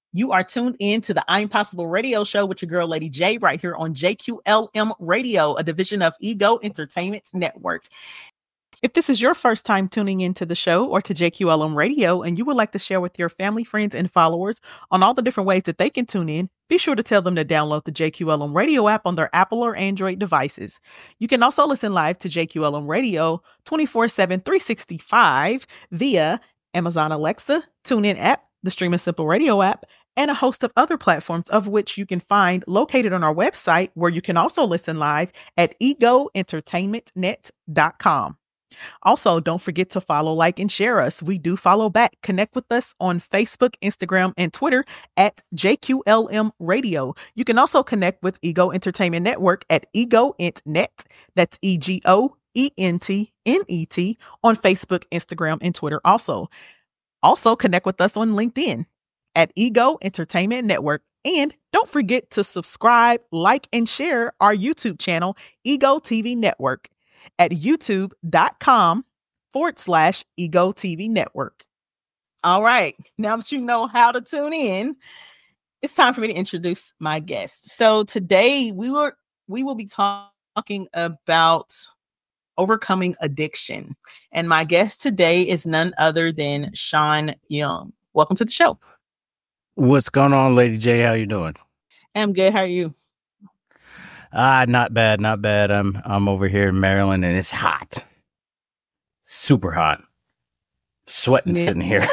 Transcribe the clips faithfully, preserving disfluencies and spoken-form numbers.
You are tuned in to the I'm Possible radio show with your girl, Lady J, right here on J Q L M Radio, a division of Ego Entertainment Network. If this is your first time tuning into the show or to J Q L M Radio and you would like to share with your family, friends, and followers on all the different ways that they can tune in, be sure to tell them to download the J Q L M Radio app on their Apple or Android devices. You can also listen live to J Q L M Radio twenty-four seven, three sixty-five via Amazon Alexa, TuneIn app, the Stream and Simple Radio app, and a host of other platforms, of which you can find located on our website, where you can also listen live at ego entertainment net dot com. Also, don't forget to follow, like, and share us. We do follow back. Connect with us on Facebook, Instagram, and Twitter at J Q L M Radio. You can also connect with Ego Entertainment Network at Ego Ent Net. That's E G O E N T N E T on Facebook, Instagram, and Twitter also. Also, connect with us on LinkedIn at Ego Entertainment Network. And don't forget to subscribe, like, and share our YouTube channel, Ego T V Network, at youtube.com forward slash Ego T V Network. All right. Now that you know how to tune in, it's time for me to introduce my guest. So today we were we will be talking about overcoming addiction. And my guest today is none other than Sean Young. Welcome to the show. What's going on, Lady J? How you doing? I'm good. How are you? Ah, not bad, not bad. I'm I'm over here in Maryland, and it's hot, super hot. Sweating Yeah. sitting here.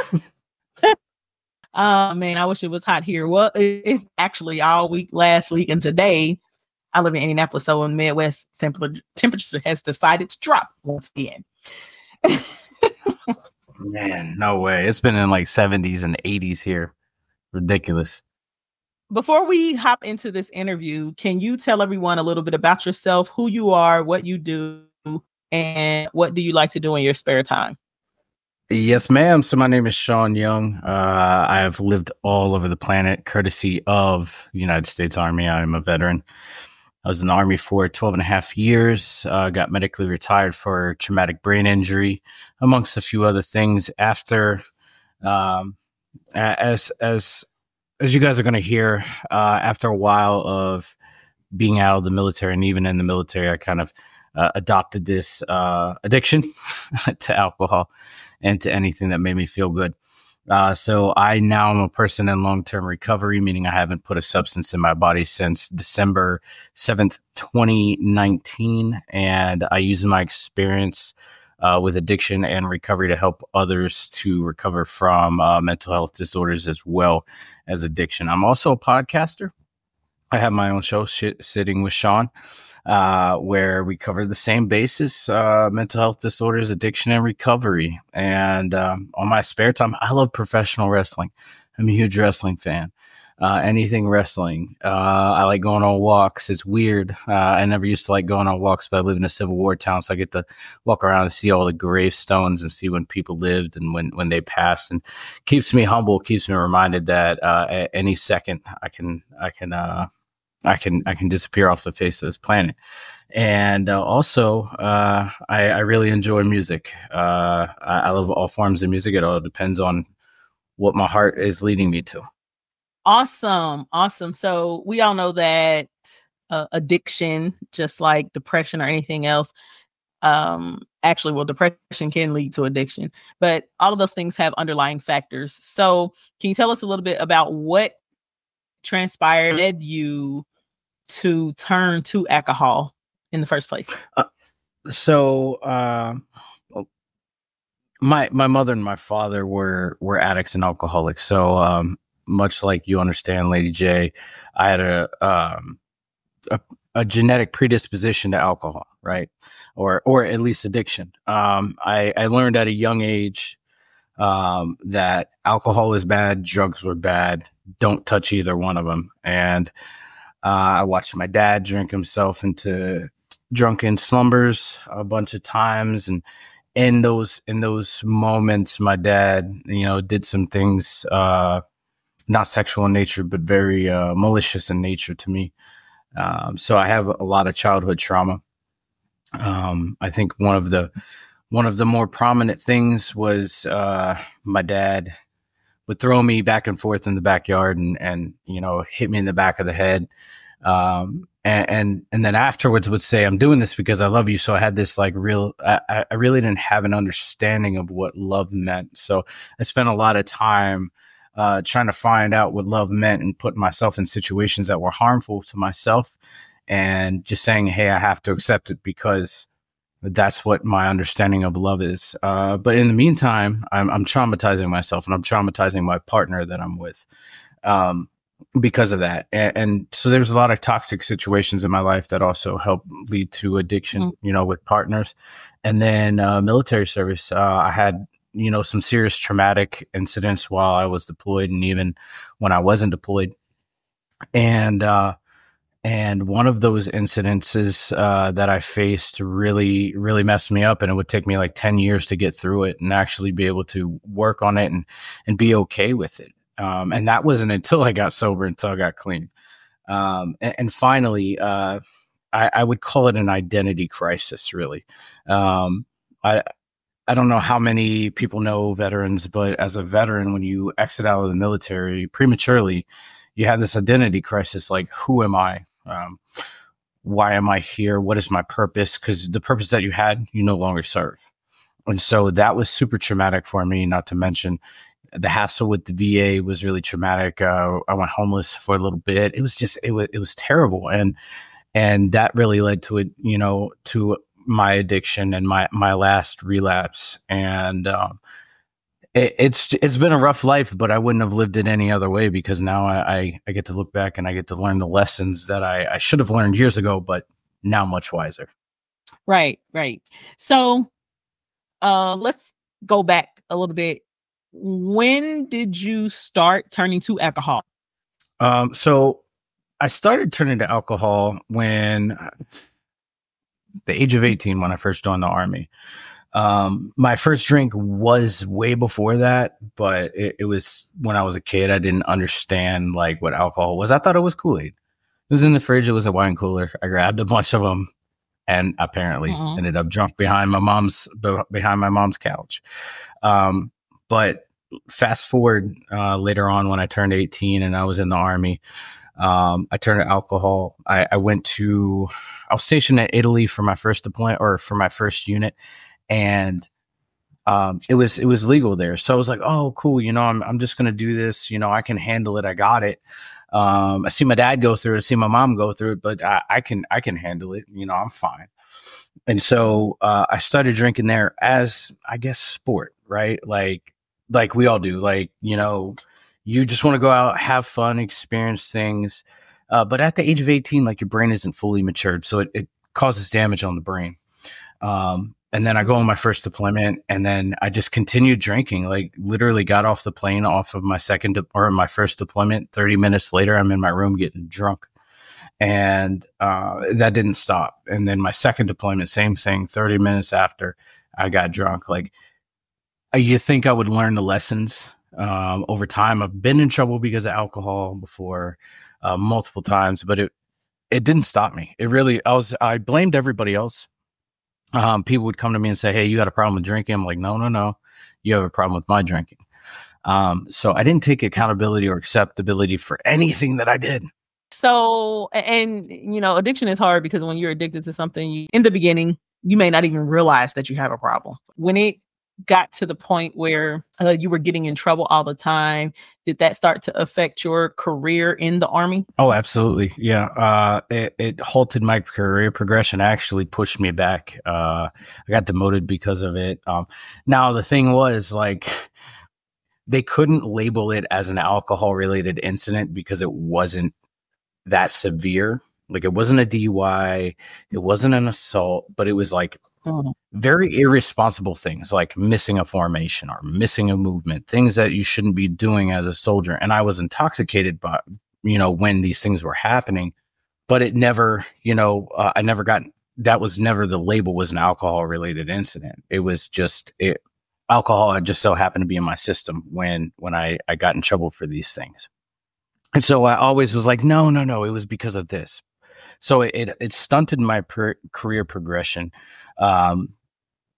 Oh man, I wish it was hot here. Well, it- it's actually all week last week and today. I live in Indianapolis, so in Midwest, temperature temperature has decided to drop once again. Man, no way. It's been in like seventies and eighties here. Ridiculous. Before we hop into this interview, can you tell everyone a little bit about yourself, who you are, what you do, and what do you like to do in your spare time? Yes, ma'am. So my name is Sean Young. Uh, I have lived all over the planet, courtesy of the United States Army. I am a veteran. I was in the Army for twelve and a half years, uh, got medically retired for traumatic brain injury, amongst a few other things. After, um, a- as as as you guys are going to hear, uh, after a while of being out of the military and even in the military, I kind of uh, adopted this uh, addiction to alcohol and to anything that made me feel good. Uh, so I now am a person in long-term recovery, meaning I haven't put a substance in my body since December seventh, twenty nineteen. And I use my experience uh, with addiction and recovery to help others to recover from uh, mental health disorders as well as addiction. I'm also a podcaster. I have my own show, Shit Sitting with Sean, uh, where we cover the same basis, uh, mental health disorders, addiction, and recovery. And um, on my spare time, I love professional wrestling. I'm a huge wrestling fan. Uh, anything wrestling. Uh, I like going on walks. It's weird. Uh, I never used to like going on walks, but I live in a Civil War town, so I get to walk around and see all the gravestones and see when people lived and when, when they passed, and keeps me humble, keeps me reminded that uh, at any second I can I can uh, I can I can disappear off the face of this planet. And uh, also, uh, I, I really enjoy music. Uh, I, I love all forms of music. It all depends on what my heart is leading me to. Awesome. Awesome. So we all know that uh, addiction, just like depression or anything else, um, actually, well, depression can lead to addiction, but all of those things have underlying factors. So can you tell us a little bit about what transpired, led you to turn to alcohol in the first place? Uh, so, uh, my my mother and my father were were addicts and alcoholics. So, um, much like you understand, Lady J, I had a um a, a genetic predisposition to alcohol, right, or or at least addiction. Um, I I learned at a young age um, that alcohol is bad, drugs were bad. Don't touch either one of them. And uh, I watched my dad drink himself into drunken slumbers a bunch of times, and in those in those moments, my dad, you know, did some things, uh, not sexual in nature, but very uh, malicious in nature to me. Um, so I have a lot of childhood trauma. Um, I think one of the one of the more prominent things was uh, my dad would throw me back and forth in the backyard and, and, you know, hit me in the back of the head. Um, and, and, and then afterwards would say, I'm doing this because I love you. So I had this like real, I, I really didn't have an understanding of what love meant. So I spent a lot of time, uh, trying to find out what love meant and putting myself in situations that were harmful to myself and just saying, hey, I have to accept it because that's what my understanding of love is. Uh, but in the meantime, I'm, I'm traumatizing myself and I'm traumatizing my partner that I'm with. Um, because of that. And, and so there's a lot of toxic situations in my life that also help lead to addiction, mm-hmm. you know, with partners. And then uh, military service, uh, I had, you know, some serious traumatic incidents while I was deployed and even when I wasn't deployed. And, uh, and one of those incidences uh, that I faced really, really messed me up. And it would take me like ten years to get through it and actually be able to work on it and, and be okay with it. Um, and that wasn't until I got sober, until I got clean. Um, and, and finally, uh, I, I would call it an identity crisis, really. Um, I, I don't know how many people know veterans, but as a veteran, when you exit out of the military prematurely, you have this identity crisis. Like, who am I? Um, why am I here? What is my purpose? Because the purpose that you had, you no longer serve. And so that was super traumatic for me, not to mention the hassle with the V A was really traumatic. Uh, I went homeless for a little bit. It was just, it was, it was terrible. And, and that really led to it, you know, to my addiction and my, my last relapse. And, um, it, it's, it's been a rough life, but I wouldn't have lived it any other way because now I, I, I get to look back and I get to learn the lessons that I, I should have learned years ago, but now much wiser. Right. Right. So, uh, let's go back a little bit. When did you start turning to alcohol? Um, so I started turning to alcohol when the age of eighteen, when I first joined the Army. Um, my first drink was way before that, but it, it was when I was a kid. I didn't understand like what alcohol was. I thought it was Kool-Aid. It was in the fridge. It was a wine cooler. I grabbed a bunch of them and apparently mm-hmm. ended up drunk behind my mom's, behind my mom's couch. Um, but fast forward uh, later on when I turned eighteen and I was in the Army, um, I turned to alcohol. I, I went to, I was stationed at Italy for my first deployment or for my first unit. And um, it was, it was legal there. So I was like, oh, cool. You know, I'm, I'm just going to do this. You know, I can handle it. I got it. Um, I see my dad go through it. I see my mom go through it, but I, I can, I can handle it. You know, I'm fine. And so uh, I started drinking there as, I guess, sport, right? Like, like we all do, like, you know, you just want to go out, have fun, experience things. Uh, but at the age of eighteen, like your brain isn't fully matured. So it, it causes damage on the brain. Um, and then I go on my first deployment and then I just continued drinking, like literally got off the plane off of my second de- or my first deployment. thirty minutes later, I'm in my room getting drunk. And uh, that didn't stop. And then my second deployment, same thing, thirty minutes after I got drunk. Like, you think I would learn the lessons um, over time. I've been in trouble because of alcohol before uh, multiple times, but it it didn't stop me. It really, I was, I blamed everybody else. Um, people would come to me and say, hey, you got a problem with drinking? I'm like, no, no, no. You have a problem with my drinking. Um, so I didn't take accountability or acceptability for anything that I did. So, and, you know, addiction is hard because when you're addicted to something, you, in the beginning, you may not even realize that you have a problem. When it got to the point where uh, you were getting in trouble all the time, did that start to affect your career in the Army? Oh, absolutely. Yeah. Uh, it, it halted my career progression, actually pushed me back. Uh, I got demoted because of it. Um, now, the thing was, like, they couldn't label it as an alcohol related incident because it wasn't that severe. Like, it wasn't a D U I, it wasn't an assault, but it was like very irresponsible things like missing a formation or missing a movement, things that you shouldn't be doing as a soldier. And I was intoxicated by, you know, when these things were happening, but it never, you know, uh, I never got, that was never the label was an alcohol related incident. It was just, it, alcohol had just so happened to be in my system when, when I, I got in trouble for these things. And so I always was like, no, no, no, it was because of this. So it, it, it stunted my per- career progression. Um,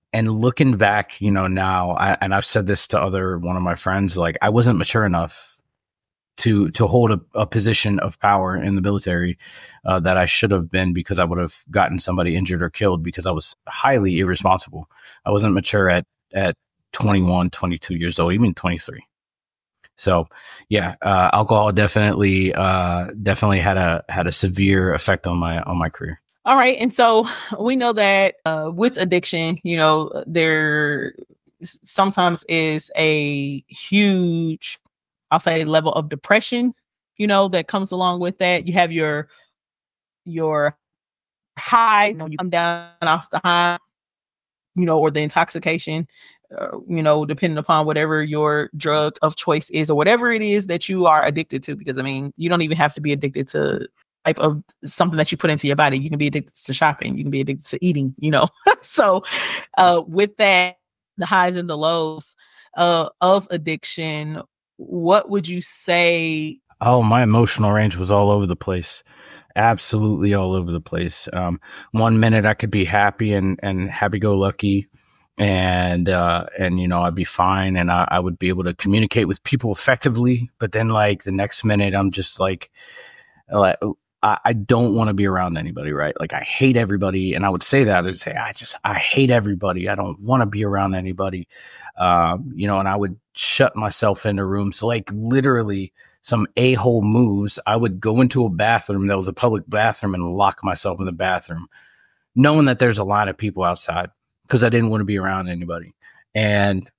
and looking back, you know, now, I, and I've said this to other one of my friends, like I wasn't mature enough to to hold a, a position of power in the military uh, that I should have been, because I would have gotten somebody injured or killed because I was highly irresponsible. I wasn't mature at at twenty-one, twenty-two years old, even twenty-three. So yeah, uh, alcohol definitely uh, definitely had a had a severe effect on my on my career. All right. And so we know that uh, with addiction, you know, there sometimes is a huge, I'll say, level of depression, you know, that comes along with that. You have your your high, you know, you come down off the high, you know, or the intoxication, uh, you know, depending upon whatever your drug of choice is or whatever it is that you are addicted to. Because, I mean, you don't even have to be addicted to type of something that you put into your body. You can be addicted to shopping. You can be addicted to eating, you know. So uh, with that, the highs and the lows uh, of addiction, what would you say? Oh, my emotional range was all over the place. Absolutely all over the place. Um, one minute I could be happy and, and happy-go-lucky, and, uh, and, you know, I'd be fine, and I, I would be able to communicate with people effectively. But then, like, the next minute, I'm just like, like I, I don't want to be around anybody, right? Like, I hate everybody. And I would say that. I'd say, I just, I hate everybody. I don't want to be around anybody. Um, you know, and I would shut myself in a room. So, like, literally some a-hole moves, I would go into a bathroom that was a public bathroom and lock myself in the bathroom, knowing that there's a lot of people outside, because I didn't want to be around anybody. And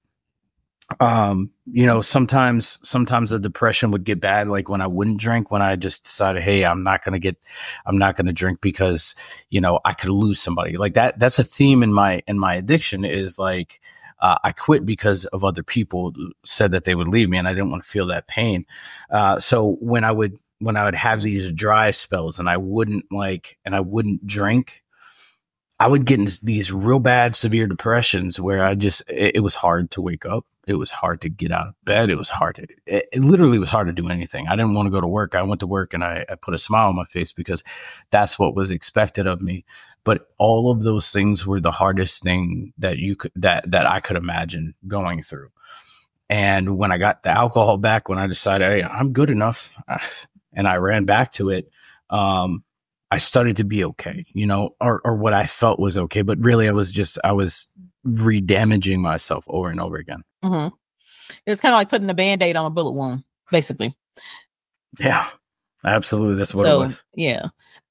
Um, you know, sometimes, sometimes the depression would get bad. Like when I wouldn't drink, when I just decided, hey, I'm not going to get, I'm not going to drink because, you know, I could lose somebody like that. That's a theme in my, in my addiction is like, uh, I quit because of other people said that they would leave me and I didn't want to feel that pain. Uh, so when I would, when I would have these dry spells and I wouldn't like, and I wouldn't drink, I would get into these real bad, severe depressions where I just, it, it was hard to wake up. It was hard to get out of bed. It was hard to, it, it literally was hard to do anything. I didn't want to go to work. I went to work and I, I put a smile on my face because that's what was expected of me. But all of those things were the hardest thing that you could, that, that I could imagine going through. And when I got the alcohol back, when I decided, hey, I'm good enough, and I ran back to it, um, I started to be okay, you know, or, or what I felt was okay. But really, I was just, I was re-damaging myself over and over again. Mm-hmm. It's kind of like putting a Band-Aid on a bullet wound, basically. Yeah, absolutely. That's what so, it was. Yeah.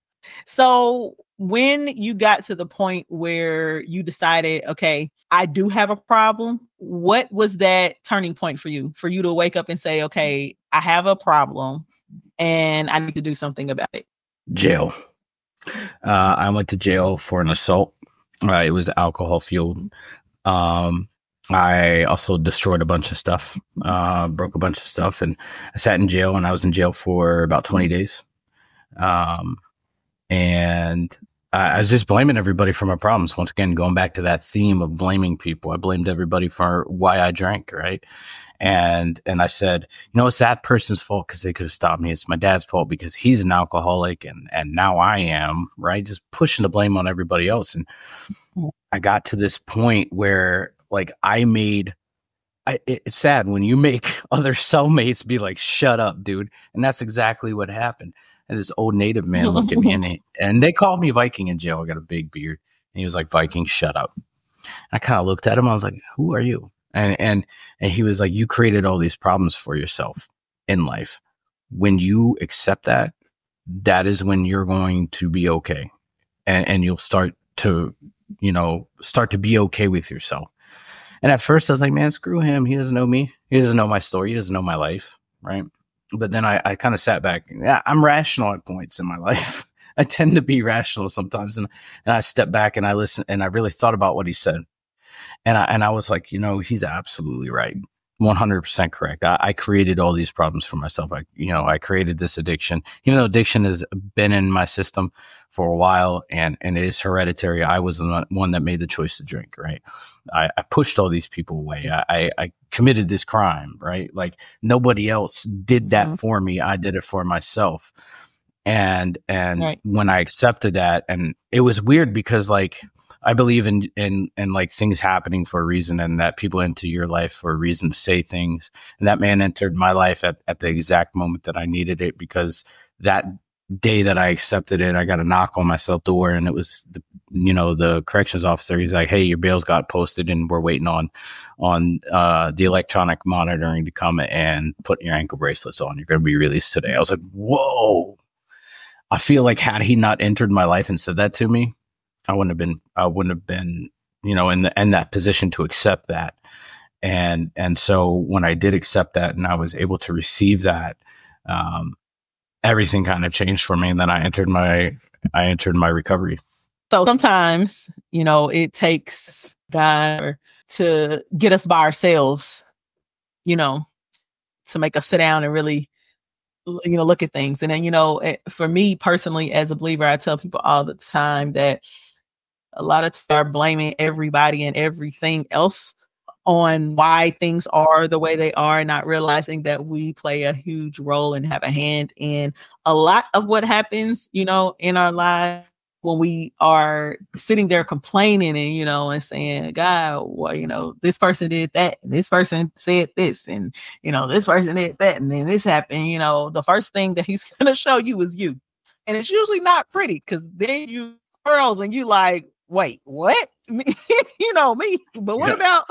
So when you got to the point where you decided, okay, I do have a problem, what was that turning point for you, for you to wake up and say, okay, I have a problem and I need to do something about it? Jail. Uh, I went to jail for an assault. Uh, it was alcohol fueled. Um, I also destroyed a bunch of stuff, uh, broke a bunch of stuff, and I sat in jail, and I was in jail for about twenty days. Um, and I, I was just blaming everybody for my problems. Once again, going back to that theme of blaming people, I blamed everybody for why I drank, right? And and I said, you know, it's that person's fault because they could have stopped me. It's my dad's fault because he's an alcoholic, and and now I am, right? Just pushing the blame on everybody else. And I got to this point where, like, I made, I, it's sad when you make other cellmates be like, shut up, dude. And that's exactly what happened. And this old native man looked at me, and, he, and they called me Viking in jail. I got a big beard. And he was like, Viking, shut up. I kind of looked at him. I was like, who are you? And, and, and he was like, you created all these problems for yourself in life. When you accept that, that is when you're going to be okay. And, and you'll start to, you know, start to be okay with yourself. And at first I was like, man, screw him. He doesn't know me. He doesn't know my story. He doesn't know my life. Right. But then I, I kind of sat back. Yeah, I'm rational at points in my life. I tend to be rational sometimes. And, and I stepped back and I listened and I really thought about what he said. And I, and I was like, you know, he's absolutely right. one hundred percent correct. I, I created all these problems for myself. I, you know, I created this addiction, even though addiction has been in my system for a while and, and it is hereditary. I was the one that made the choice to drink, right? I, I pushed all these people away. I, I, I committed this crime, right? Like nobody else did that mm-hmm. for me. I did it for myself. And, and right. when I accepted that, and it was weird because like I believe in, in, in like things happening for a reason, and that people enter your life for a reason to say things. And that man entered my life at, at the exact moment that I needed it, because that day that I accepted it, I got a knock on my cell door, and it was, the, you know, the corrections officer. He's like, "Hey, your bail's got posted, and we're waiting on, on uh, the electronic monitoring to come and put your ankle bracelets on. You're going to be released today." I was like, "Whoa!" I feel like had he not entered my life and said that to me, I wouldn't have been, I wouldn't have been, you know, in the in that position to accept that. And and so when I did accept that, and I was able to receive that, um, everything kind of changed for me. And then I entered my, I entered my recovery. So sometimes, you know, it takes God to get us by ourselves, you know, to make us sit down and really, you know, look at things. And then, you know, for me personally, as a believer, I tell people all the time that a lot of times are blaming everybody and everything else on why things are the way they are, not realizing that we play a huge role and have a hand in a lot of what happens, you know, in our lives when we are sitting there complaining and, you know, and saying, "God, well, you know, this person did that, and this person said this, and, you know, this person did that, and then this happened." You know, the first thing that he's going to show you is you. And it's usually not pretty, because then you girls and you like, wait, what? You know, me, but what yeah. about?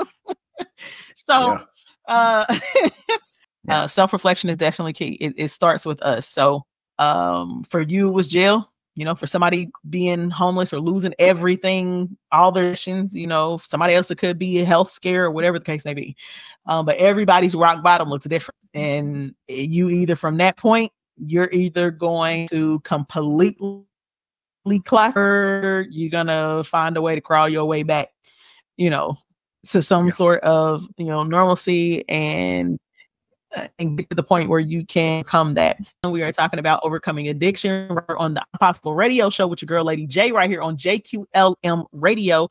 So, yeah. uh, yeah. uh, self-reflection is definitely key. It, it starts with us. So, um, for you, it was jail. You know, for somebody being homeless or losing everything, all their actions, you know, somebody else, it could be a health scare or whatever the case may be. Um, but everybody's rock bottom looks different. And you either from that point, you're either going to completely clapper, you're going to find a way to crawl your way back, you know, to some yeah. sort of, you know, normalcy and uh, and get to the point where you can come that. And we are talking about overcoming addiction. We're on the Impossible Radio Show with your girl, Lady J, right here on J Q L M Radio.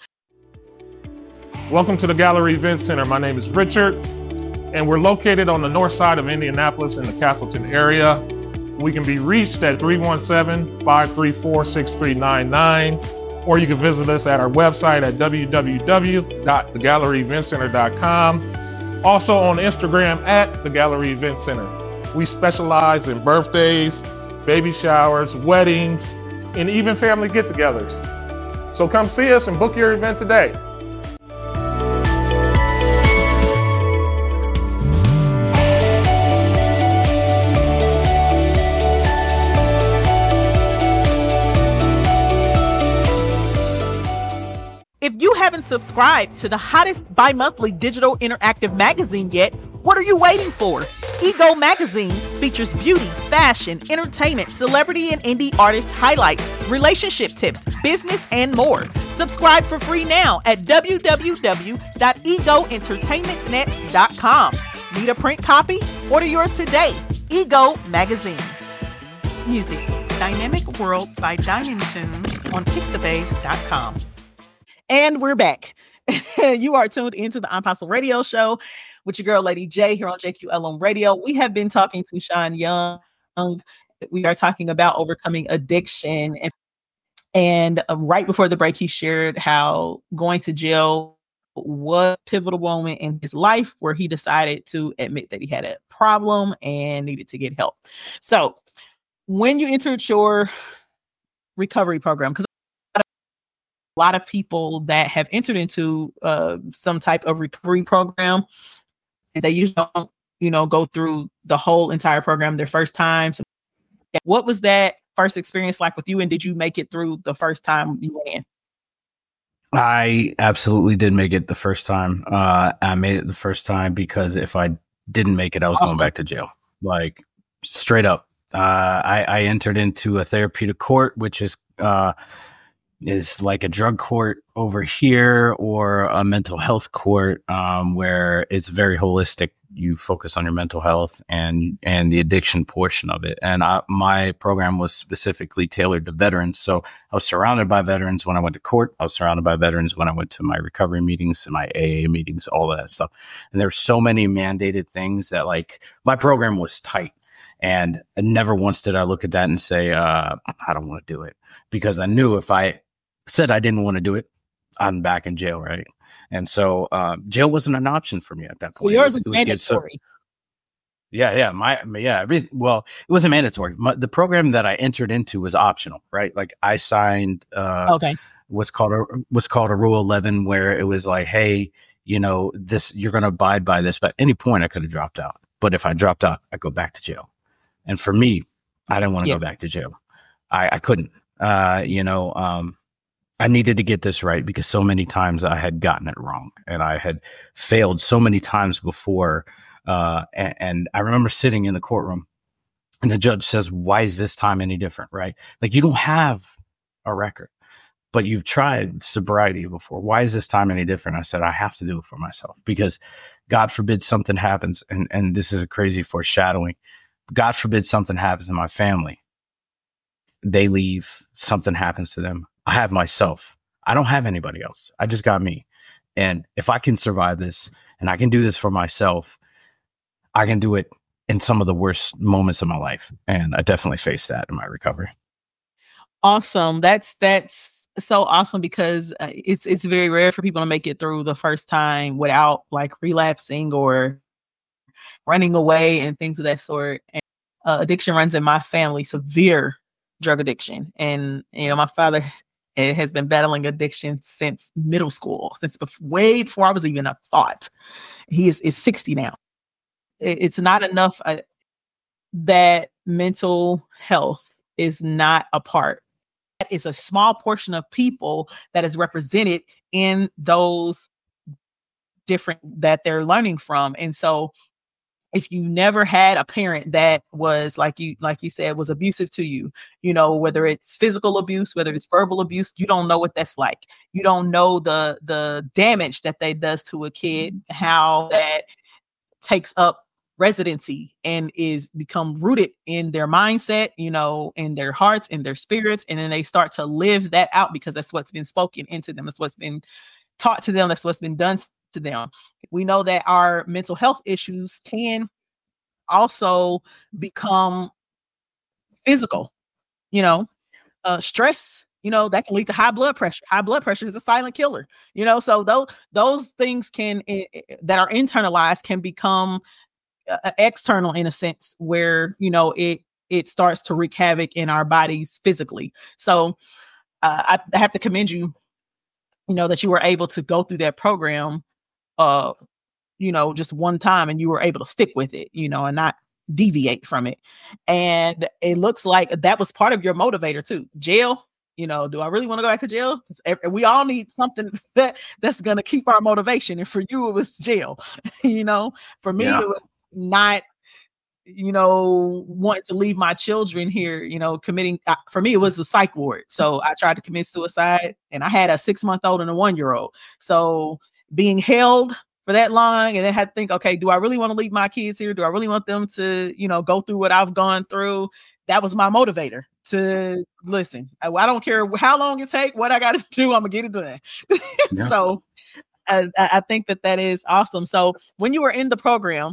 Welcome to the Gallery Event Center. My name is Richard, and we're located on the north side of Indianapolis in the Castleton area. We can be reached at three one seven, five three four, six three nine nine, or you can visit us at our website at w w w dot the gallery event center dot com. Also on Instagram at The Gallery Event Center. We specialize in birthdays, baby showers, weddings, and even family get-togethers. So come see us and book your event today. If you haven't subscribed to the hottest bi-monthly digital interactive magazine yet, what are you waiting for? Ego Magazine features beauty, fashion, entertainment, celebrity and indie artist highlights, relationship tips, business, and more. Subscribe for free now at w w w dot ego entertainment net dot com. Need a print copy? Order yours today. Ego Magazine. Music, Dynamic World by Diamond Tunes on kick the babe dot com. And we're back. You are tuned into the Impossible Radio Show with your girl, Lady J, here on J Q L M Radio. We have been talking to Sean Young. We are talking about overcoming addiction. And, and uh, right before the break, he shared how going to jail was a pivotal moment in his life where he decided to admit that he had a problem and needed to get help. So when you entered your recovery program, because a lot of people that have entered into uh, some type of recovery program, and they usually don't, you know, go through the whole entire program their first time. So what was that first experience like with you? And did you make it through the first time you went in? I absolutely did make it the first time. Uh, I made it the first time because if I didn't make it, I was awesome. going back to jail. Like straight up. Uh, I, I entered into a therapeutic court, which is, uh, is like a drug court over here or a mental health court, um, where it's very holistic. You focus on your mental health and, and the addiction portion of it. And I, my program was specifically tailored to veterans. So I was surrounded by veterans when I went to court. I was surrounded by veterans when I went to my recovery meetings and my A A meetings, all of that stuff. And there's so many mandated things that like my program was tight. And never once did I look at that and say, uh, I don't want to do it, because I knew if I said I didn't want to do it, I'm back in jail, right? And so um, jail wasn't an option for me at that point. Well, yours it was, was it was mandatory. Good, so, yeah, yeah, my yeah, everything. Well, it wasn't mandatory. My, the program that I entered into was optional, right? Like I signed uh, okay. what's called a what's called a Rule eleven, where it was like, hey, you know, this you're going to abide by this. But at any point, I could have dropped out. But if I dropped out, I go back to jail. And for me, I didn't want to yeah. go back to jail. I, I couldn't. Uh, you know, um, I needed to get this right because so many times I had gotten it wrong and I had failed so many times before. Uh, and, and I remember sitting in the courtroom and the judge says, why is this time any different? Right? Like you don't have a record, but you've tried sobriety before. Why is this time any different? I said, I have to do it for myself because God forbid something happens. And, and this is a crazy foreshadowing. God forbid something happens in my family. They leave, something happens to them. I have myself. I don't have anybody else. I just got me. And if I can survive this and I can do this for myself, I can do it in some of the worst moments of my life. And I definitely faced that in my recovery. Awesome. That's, that's so awesome because uh, it's, it's very rare for people to make it through the first time without like relapsing or running away and things of that sort. And, uh, addiction runs in my family, severe drug addiction. And, you know, my father has been battling addiction since middle school, since before, way before I was even a thought. He is, is sixty now. It's not enough uh, that mental health is not a part. That is a small portion of people that is represented in those different that they're learning from. And so if you never had a parent that was like you, like you said, was abusive to you, you know, whether it's physical abuse, whether it's verbal abuse, you don't know what that's like. You don't know the, the damage that that does to a kid, how that takes up residency and is become rooted in their mindset, you know, in their hearts, in their spirits. And then they start to live that out because that's what's been spoken into them. That's what's been taught to them. That's what's been done to them. We know that our mental health issues can also become physical, you know, uh, stress, you know, that can lead to high blood pressure. High blood pressure is a silent killer, you know, so those, those things can, uh, that are internalized can become uh, external in a sense where, you know, it, it starts to wreak havoc in our bodies physically. So uh, I, I have to commend you, you know, that you were able to go through that program, uh, you know, just one time and you were able to stick with it, you know, and not deviate from it. And it looks like that was part of your motivator too. Jail, you know, do I really want to go back to jail? We all need something that that's going to keep our motivation. And for you, it was jail, you know, for me, yeah. It was not, you know, wanting to leave my children here, you know, committing, uh, for me, it was a psych ward. So I tried to commit suicide and I had a six month old and a one year old. So being held for that long and then had to think, okay, do I really want to leave my kids here? Do I really want them to, you know, go through what I've gone through? That was my motivator to listen. I, I don't care how long it take, what I got to do, I'm gonna get it done. Yeah. So I, I think that that is awesome. So when you were in the program,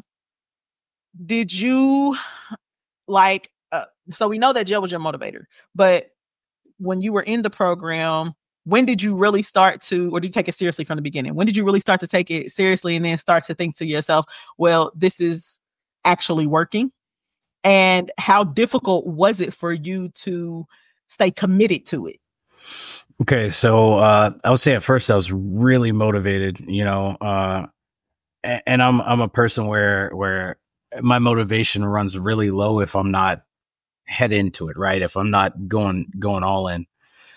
did you like, uh, so we know that jail was your motivator, but when you were in the program, when did you really start to, or did you take it seriously from the beginning? When did you really start to take it seriously and then start to think to yourself, well, this is actually working? And how difficult was it for you to stay committed to it? Okay. So uh, I would say at first I was really motivated, you know, uh, and, and I'm, I'm a person where, where my motivation runs really low if I'm not head into it, right? If I'm not going, going all in.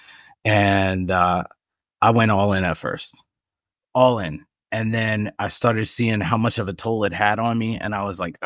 And uh, I went all in at first, all in. And then I started seeing how much of a toll it had on me. And I was like,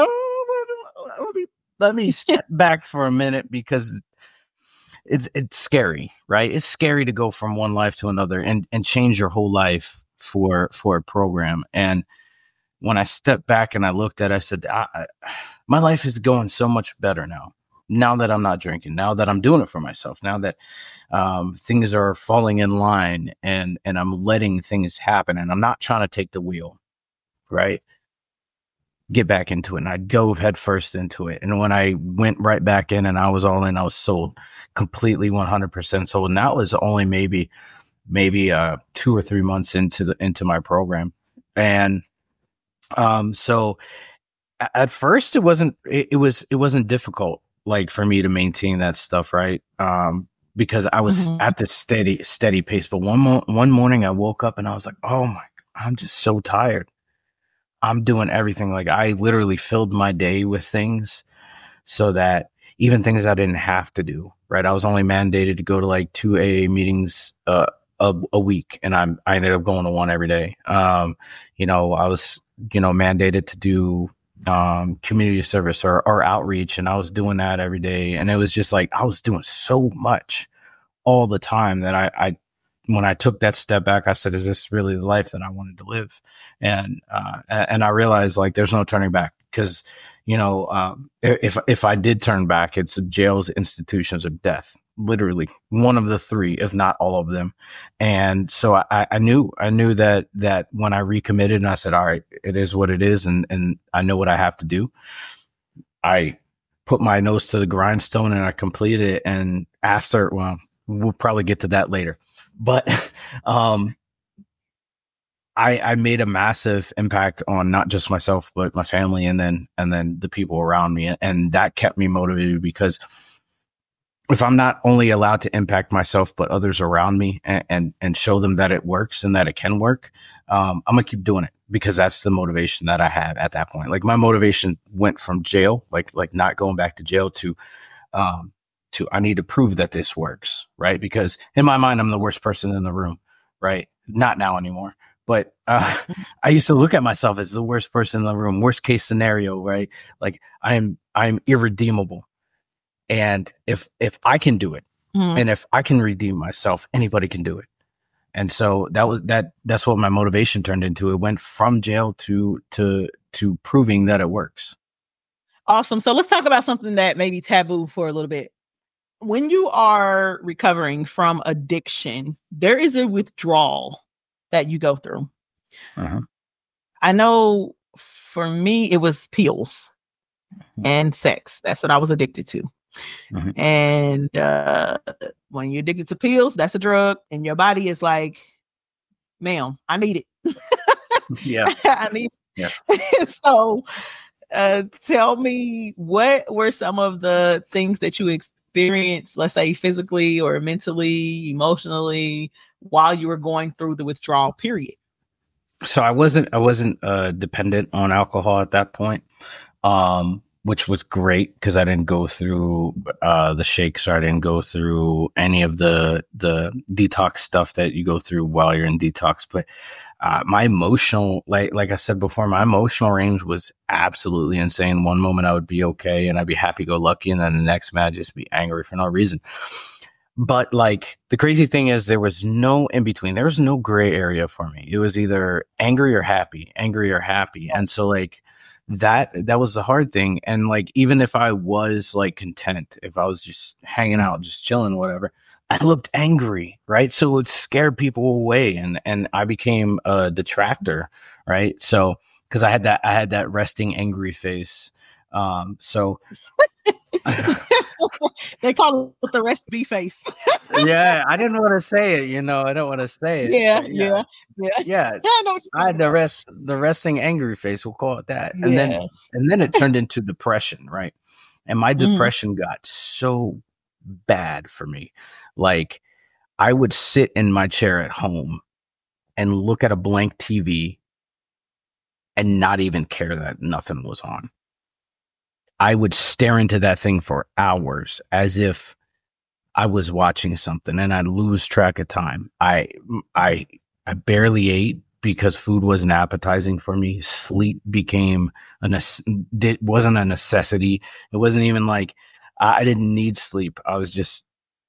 oh, let me, let me step back for a minute because it's it's scary, right? It's scary to go from one life to another and, and change your whole life for for a program. And when I stepped back and I looked at it, I said, I, I, my life is going so much better now. Now that I'm not drinking, now that I'm doing it for myself, now that um, things are falling in line and, and I'm letting things happen and I'm not trying to take the wheel, right? Get back into it. And I dove head first into it. And when I went right back in and I was all in, I was sold, completely one hundred percent sold. And that was only maybe maybe uh, two or three months into the into my program, and um, so at first it wasn't it, it was it wasn't difficult like for me to maintain that stuff, right? Um, because I was mm-hmm. at this steady steady pace. But one mo- one morning I woke up and I was like, oh my, I'm just so tired. I'm doing everything. Like I literally filled my day with things so that even things I didn't have to do, right? I was only mandated to go to like two A A meetings uh, a, a week, and I'm, I ended up going to one every day. Um, you know, I was, you know, mandated to do um, community service or, or outreach, and I was doing that every day. And it was just like, I was doing so much all the time that I, I when I took that step back, I said, is this really the life that I wanted to live? And, uh, and I realized like, there's no turning back because, you know, um, if, if I did turn back, it's jails, institutions, or death, literally one of the three, if not all of them. And so I, I knew, I knew that, that when I recommitted and I said, all right, it is what it is. And, and I know what I have to do. I put my nose to the grindstone and I completed it. And after, well, we'll probably get to that later. But um, I, I made a massive impact on not just myself, but my family, and then and then the people around me, and that kept me motivated. Because if I'm not only allowed to impact myself, but others around me, and and, and show them that it works and that it can work, um, I'm gonna keep doing it because that's the motivation that I have at that point. Like my motivation went from jail, like like not going back to jail, to um, to I need to prove that this works, right? Because in my mind, I'm the worst person in the room, right? Not now anymore. But uh, I used to look at myself as the worst person in the room, worst case scenario, right? Like I'm I'm irredeemable. And if if I can do it, mm-hmm. and if I can redeem myself, anybody can do it. And so that was that that's what my motivation turned into. It went from jail to to to proving that it works. Awesome. So let's talk about something that may be taboo for a little bit. When you are recovering from addiction, there is a withdrawal that you go through. Uh-huh. I know for me, it was pills uh-huh. and sex. That's what I was addicted to. Uh-huh. And uh, when you're addicted to pills, that's a drug. And your body is like, ma'am, I need it. Yeah. I need yeah. it. So uh, tell me, what were some of the things that you experienced, let's say physically or mentally, emotionally, while you were going through the withdrawal period? So I wasn't, I wasn't uh, dependent on alcohol at that point, um, which was great because I didn't go through uh, the shakes, or I didn't go through any of the the detox stuff that you go through while you're in detox. But uh, my emotional, like like I said before, my emotional range was absolutely insane. One moment I would be okay and I'd be happy-go-lucky, and then the next minute I'd just be angry for no reason. But like the crazy thing is, there was no in between. There was no gray area for me. It was either angry or happy, angry or happy. And so like that, that was the hard thing. And like, even if I was like content, if I was just hanging out, just chilling, whatever, I looked angry, right? So it scared people away, and, and I became a detractor, right? So, cause I had that, I had that resting angry face. Um, so they call it the rest B face. Yeah, I didn't want to say it. You know, I don't want to say it. Yeah, yeah, yeah, yeah. Yeah, I know. I had the rest, the resting angry face. We'll call it that. And yeah. then, and then it turned into depression, right? And my depression mm. got so bad for me. Like, I would sit in my chair at home and look at a blank T V and not even care that nothing was on. I would stare into that thing for hours as if I was watching something, and I'd lose track of time. I, I, I barely ate because food wasn't appetizing for me. Sleep became a ne- it wasn't a necessity. It wasn't even like I didn't need sleep. I was just,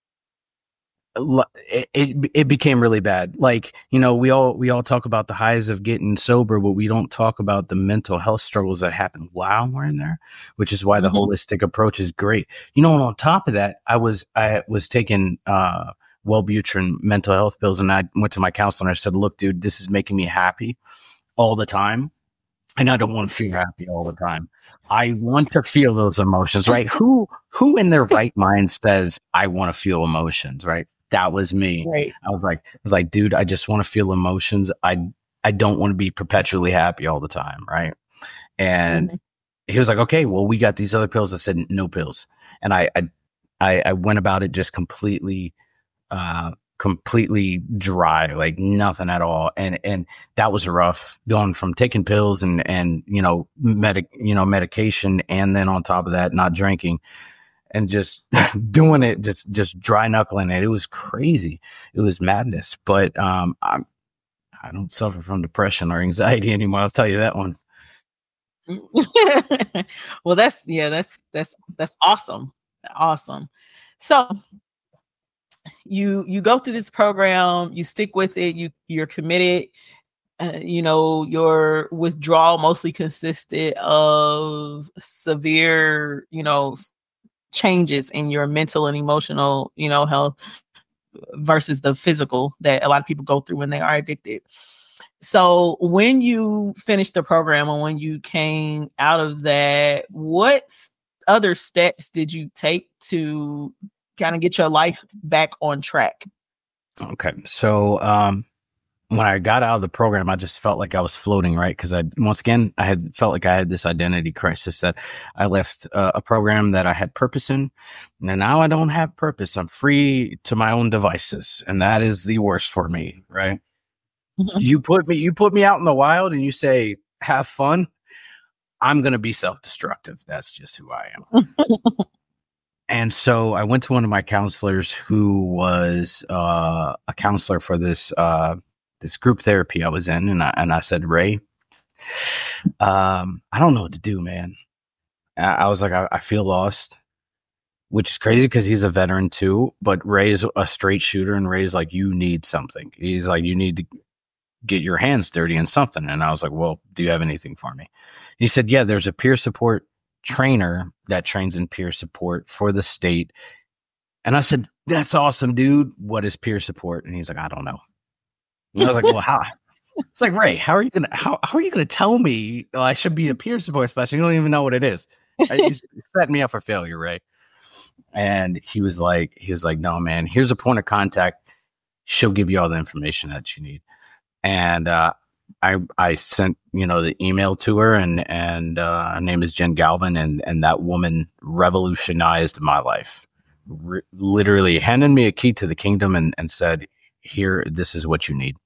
it, it, it became really bad. Like, you know, we all, we all talk about the highs of getting sober, but we don't talk about the mental health struggles that happen while we're in there, which is why the mm-hmm. holistic approach is great. You know, and on top of that, I was, I was taking, uh, Wellbutrin mental health pills, and I went to my counselor and I said, look, dude, this is making me happy all the time. And I don't want to feel happy all the time. I want to feel those emotions, right? Who, who in their right mind says, I want to feel emotions, right? that was me. Right. I was like, I was like, dude, I just want to feel emotions. I, I don't want to be perpetually happy all the time. Right. And mm-hmm. he was like, okay, well, we got these other pills. I said, no pills. And I, I, I, I went about it just completely, uh, completely dry, like nothing at all. And, and that was rough, going from taking pills and, and, you know, medic, you know, medication. And then on top of that, not drinking and just doing it, just, just dry knuckling it. It was crazy. It was madness. But, um, I'm, I don't suffer from depression or anxiety anymore. I'll tell you that one. Well, that's, yeah, that's, that's, that's awesome. Awesome. So, you you go through this program, you stick with it, you you're committed. Uh, you know, your withdrawal mostly consisted of severe, you know, changes in your mental and emotional, you know, health versus the physical that a lot of people go through when they are addicted. So when you finished the program and when you came out of that, what other steps did you take to kind of get your life back on track? Okay. So, um, when I got out of the program, I just felt like I was floating, right? Because I, once again, I had felt like I had this identity crisis, that I left uh, a program that I had purpose in. And now I don't have purpose. I'm free to my own devices. And that is the worst for me, right? Mm-hmm. You put me, you put me out in the wild and you say, have fun. I'm going to be self-destructive. That's just who I am. And so I went to one of my counselors who was uh, a counselor for this uh, this group therapy I was in, and I and I said, Ray, um, I don't know what to do, man. I, I was like, I, I feel lost, which is crazy because he's a veteran too. But Ray's a straight shooter, and Ray's like, you need something. He's like, you need to get your hands dirty in something. And I was like, well, do you have anything for me? And he said, yeah, there's a peer support trainer that trains in peer support for the state. And I said, that's awesome, dude. What is peer support? And he's like, I don't know. And I was like, well, how? It's like, Ray, how are you gonna how, how are you gonna tell me I should be a peer support specialist? You don't even know what it is. You set me up for failure, Ray. And he was like, he was like, no, man, here's a point of contact. She'll give you all the information that you need. And uh I I sent, you know, the email to her, and and uh, her name is Jen Galvin, and and that woman revolutionized my life. R- literally handed me a key to the kingdom and and said, "Here, this is what you need."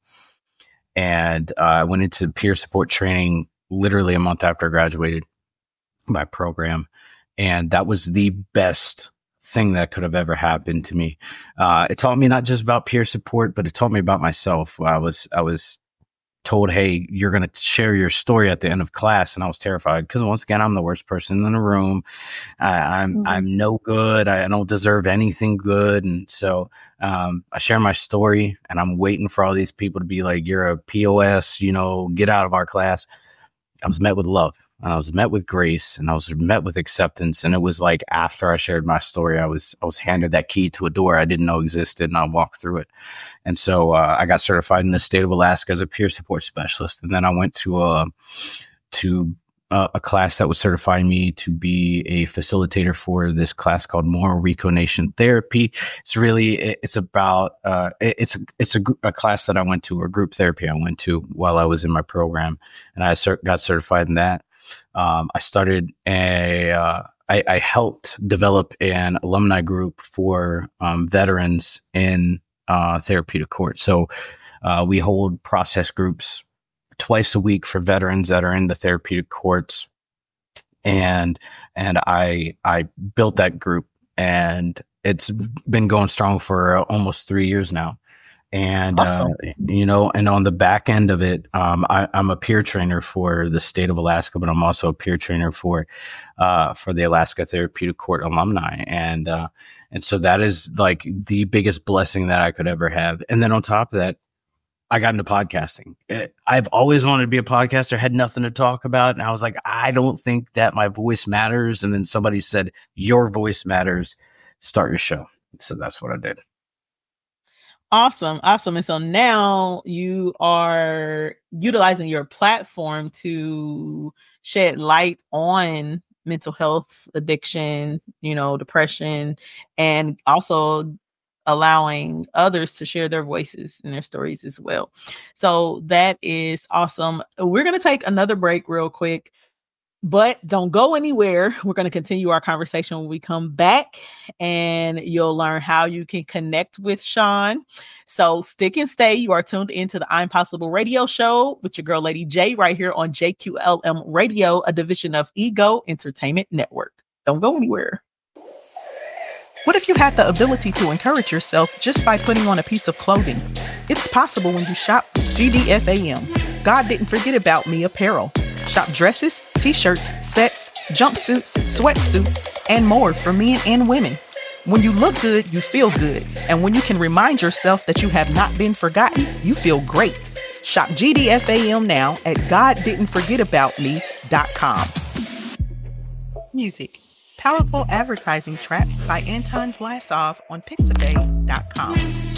And uh, I went into peer support training literally a month after I graduated my program, and that was the best thing that could have ever happened to me. Uh, it taught me not just about peer support, but it taught me about myself. I was I was. told, hey, you're going to share your story at the end of class. And I was terrified because once again, I'm the worst person in the room. I, I'm, mm-hmm. I'm no good. I, I don't deserve anything good. And so, um, I share my story and I'm waiting for all these people to be like, you're a P O S, you know, get out of our class. I was met with love, and I was met with grace, and I was met with acceptance. And it was like, after I shared my story, I was, I was handed that key to a door I didn't know existed, and I walked through it. And so, uh, I got certified in the state of Alaska as a peer support specialist. And then I went to, uh, to uh, a class that was certifying me to be a facilitator for this class called Moral Reconation Therapy. It's really, it's about, uh, it's, it's a, a class that I went to, or group therapy I went to while I was in my program. And I cert- got certified in that. Um, I started a, uh, I, I helped develop an alumni group for um, veterans in uh, therapeutic court. So uh, we hold process groups twice a week for veterans that are in the therapeutic courts. And, and I, I built that group, and it's been going strong for almost three years now. And, awesome. uh, you know, and on the back end of it, um, I, I'm a peer trainer for the state of Alaska, but I'm also a peer trainer for, uh, for the Alaska Therapeutic Court alumni. And, uh, and so that is like the biggest blessing that I could ever have. And then on top of that, I got into podcasting. It, I've always wanted to be a podcaster, had nothing to talk about. And I was like, I don't think that my voice matters. And then somebody said, your voice matters. Start your show. So that's what I did. Awesome. Awesome. And so now you are utilizing your platform to shed light on mental health, addiction, you know, depression, and also allowing others to share their voices and their stories as well. So that is awesome. We're going to take another break real quick, but don't go anywhere. We're going to continue our conversation when we come back, and you'll learn how you can connect with Sean. So stick and stay. You are tuned into the I'm Possible Radio Show with your girl, Lady J, right here on J Q L M Radio, a division of Ego Entertainment Network. Don't go anywhere. What if you had the ability to encourage yourself just by putting on a piece of clothing? It's possible when you shop G D F A M. God Didn't Forget About Me apparel. Shop dresses, t-shirts, sets, jumpsuits, sweatsuits, and more for men and women. When you look good, you feel good. And when you can remind yourself that you have not been forgotten, you feel great. Shop G D F A M now at god didn't forget about me dot com. Music. Powerful advertising track by Anton Vlasov on pixabay dot com.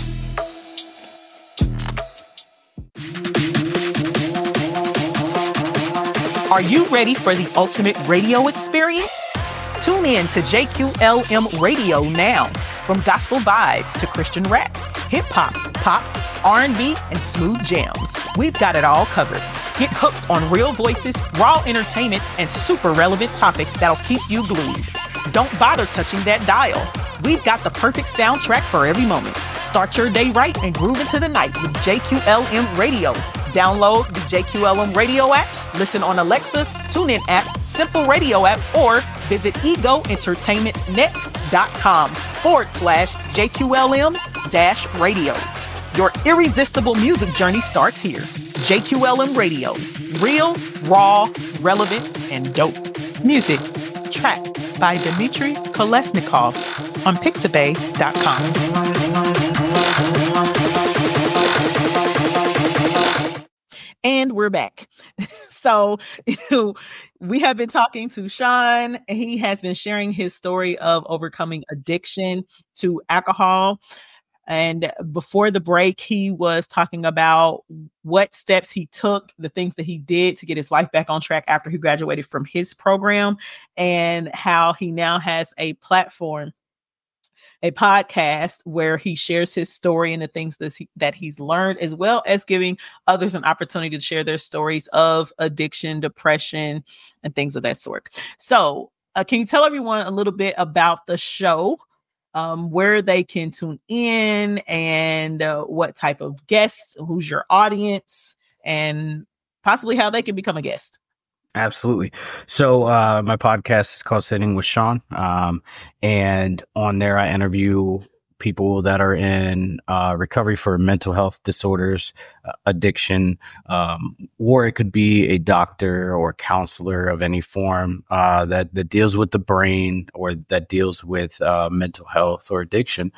Are you ready for the ultimate radio experience? Tune in to J Q L M Radio now. From gospel vibes to Christian rap, hip hop, pop, R and B, and smooth jams, we've got it all covered. Get hooked on real voices, raw entertainment, and super relevant topics that'll keep you glued. Don't bother touching that dial. We've got the perfect soundtrack for every moment. Start your day right and groove into the night with J Q L M Radio. Download the J Q L M Radio app, listen on Alexa, TuneIn app, Simple Radio app, or visit egoentertainmentnet.com forward slash JQLM dash radio. Your irresistible music journey starts here. J Q L M Radio. Real, raw, relevant, and dope. Music. Track by Dmitry Kolesnikov on pixabay dot com. And we're back. So we have been talking to Sean. He has been sharing his story of overcoming addiction to alcohol. And before the break, he was talking about what steps he took, the things that he did to get his life back on track after he graduated from his program, and how he now has a platform, a podcast where he shares his story and the things that, he, that he's learned, as well as giving others an opportunity to share their stories of addiction, depression, and things of that sort. So uh, can you tell everyone a little bit about the show, um, where they can tune in, and uh, what type of guests, who's your audience, and possibly how they can become a guest? Absolutely. So uh, my podcast is called Sitting with Sean. Um, and on there, I interview people that are in uh, recovery for mental health disorders, uh, addiction, um, or it could be a doctor or counselor of any form uh, that, that deals with the brain or that deals with uh, mental health or addiction.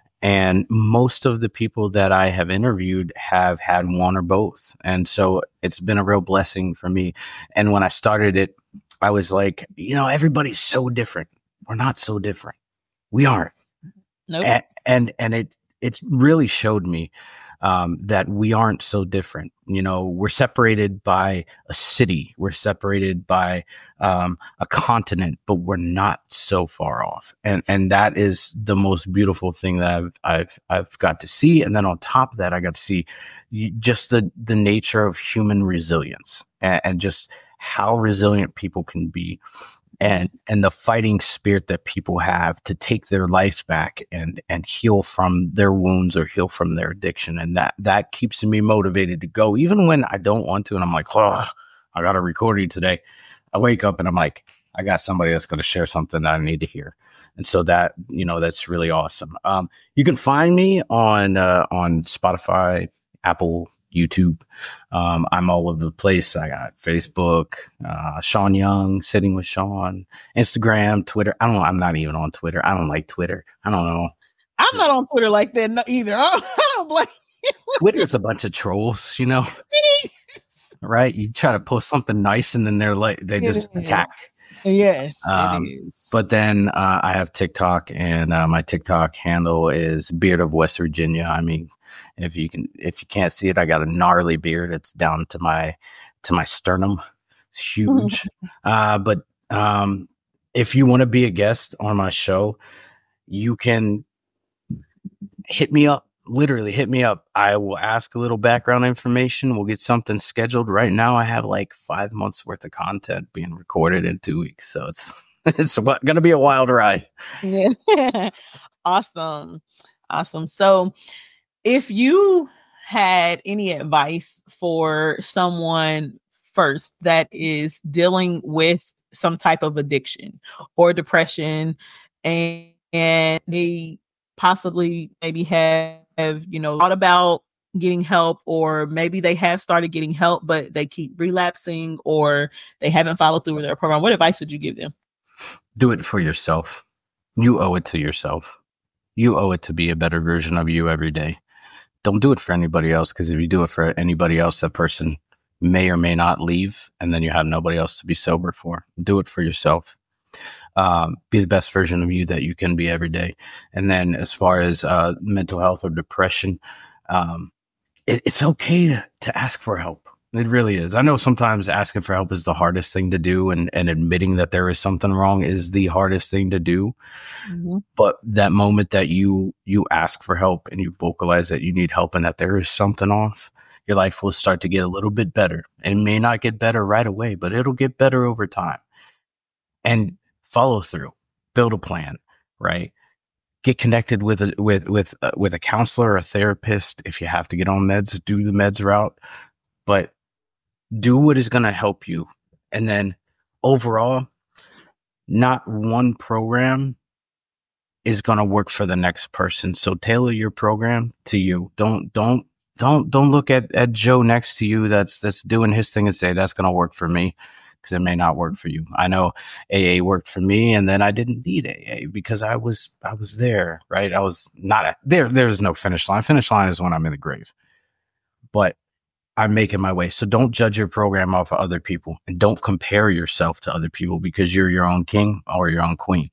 And most of the people that I have interviewed have had one or both. And so it's been a real blessing for me. And when I started it, I was like, you know, everybody's so different. We're not so different. We aren't. Nope. And, and, and it, it really showed me um, that we aren't so different. You know, we're separated by a city. We're separated by um, a continent, but we're not so far off. And and that is the most beautiful thing that I've I've I've got to see. And then on top of that, I got to see just the the nature of human resilience and, and just how resilient people can be. And and the fighting spirit that people have to take their lives back and and heal from their wounds or heal from their addiction. And that that keeps me motivated to go, even when I don't want to. And I'm like, oh, I got a recording today. I wake up and I'm like, I got somebody that's going to share something that I need to hear. And so that, you know, that's really awesome. Um, you can find me on uh, on Spotify, Apple, YouTube. Um, I'm all over the place. I got Facebook, uh, Sean Young, Sitting with Sean, Instagram, Twitter. I don't know. I'm not even on Twitter. I don't like Twitter. I don't know. I'm not on Twitter like that no, either. I don't, I don't blame you. Twitter's a bunch of trolls, you know, right? You try to post something nice and then they're like, they just Yeah. attack. Yes, Um, it is. But then uh, I have TikTok, and uh, my TikTok handle is Beard of West Virginia. I mean, if you can, if you can't see it, I got a gnarly beard. It's down to my to my sternum. It's huge. uh, but um, if you want to be a guest on my show, you can hit me up. Literally hit me up. I will ask a little background information. We'll get something scheduled. Right now, I have like five months worth of content being recorded in two weeks. So it's it's going to be a wild ride. Yeah. Awesome. Awesome. So if you had any advice for someone first that is dealing with some type of addiction or depression, and, and they possibly maybe have, have, you know, thought about getting help, or maybe they have started getting help, but they keep relapsing, or they haven't followed through with their program, what advice would you give them? Do it for yourself. You owe it to yourself. You owe it to be a better version of you every day. Don't do it for anybody else, because if you do it for anybody else, that person may or may not leave, and then you have nobody else to be sober for. Do it for yourself. Um, be the best version of you that you can be every day. And then as far as uh, mental health or depression, um, it, it's okay to, to ask for help. It really is. I know sometimes asking for help is the hardest thing to do, and, and admitting that there is something wrong is the hardest thing to do. Mm-hmm. But that moment that you you ask for help and you vocalize that you need help and that there is something off, your life will start to get a little bit better. It may not get better right away, but it'll get better over time. And follow through, build a plan, right? Get connected with a, with with uh, with a counselor or a therapist. If you have to get on meds, do the meds route, but do what is going to help you. And then overall, not one program is going to work for the next person. So tailor your program to you. Don't don't don't don't look at at Joe next to you that's that's doing his thing and say that's going to work for me, because it may not work for you. I know A A worked for me, and then I didn't need A A because I was I was there, right? I was not at, there. There's no finish line. Finish line is when I'm in the grave, but I'm making my way. So don't judge your program off of other people, and don't compare yourself to other people, because you're your own king or your own queen.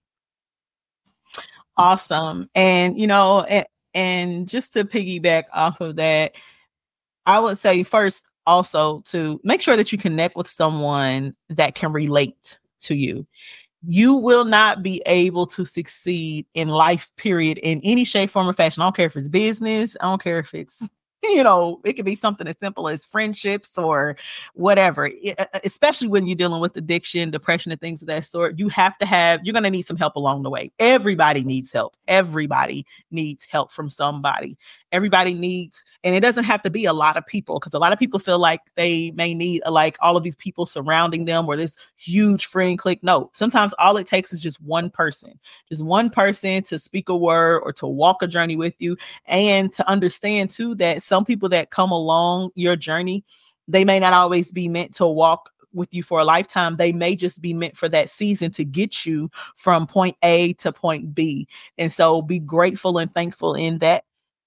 Awesome. And, you know, and, and just to piggyback off of that, I would say first also to make sure that you connect with someone that can relate to you. You will not be able to succeed in life, period, in any shape, form, or fashion. I don't care if it's business. I don't care if it's, you know, it could be something as simple as friendships or whatever, it, especially when you're dealing with addiction, depression, and things of that sort. You have to have, you're going to need some help along the way. Everybody needs help. Everybody needs help from somebody. Everybody needs, and it doesn't have to be a lot of people, because a lot of people feel like they may need like all of these people surrounding them or this huge friend clique. No, sometimes all it takes is just one person, just one person to speak a word or to walk a journey with you, and to understand too that some people that come along your journey, they may not always be meant to walk with you for a lifetime. They may just be meant for that season to get you from point A to point B. And so be grateful and thankful in that.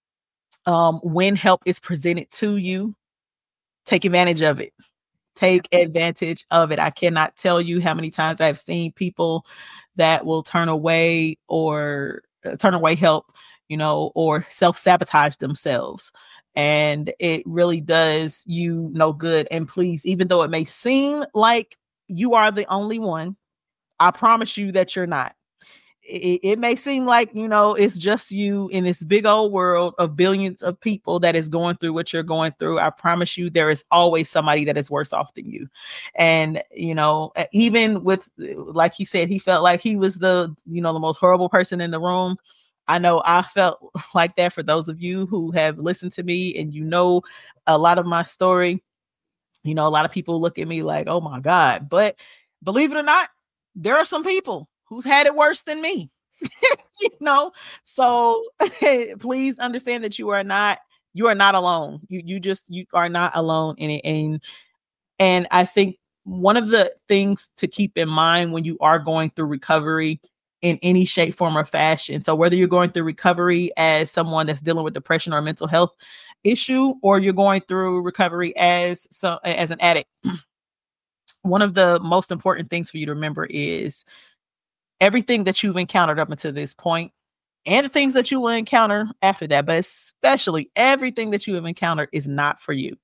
Um, when help is presented to you, take advantage of it. Take advantage of it. I cannot tell you how many times I've seen people that will turn away or uh, turn away help, you know, or self-sabotage themselves. And it really does you no good. And please, even though it may seem like you are the only one, I promise you that you're not. It, it may seem like, you know, it's just you in this big old world of billions of people that is going through what you're going through. I promise you, there is always somebody that is worse off than you. And, you know, even with, like he said, he felt like he was the, you know, the most horrible person in the room. I know I felt like that. For those of you who have listened to me and you know a lot of my story, you know, a lot of people look at me like, oh my God. But believe it or not, there are some people who's had it worse than me, you know? So please understand that you are not, you are not alone. You, you just, you are not alone in it. And, and I think one of the things to keep in mind when you are going through recovery in any shape, form, or fashion. So whether you're going through recovery as someone that's dealing with depression or a mental health issue, or you're going through recovery as so as an addict, one of the most important things for you to remember is everything that you've encountered up until this point, and the things that you will encounter after that, but especially everything that you have encountered is not for you.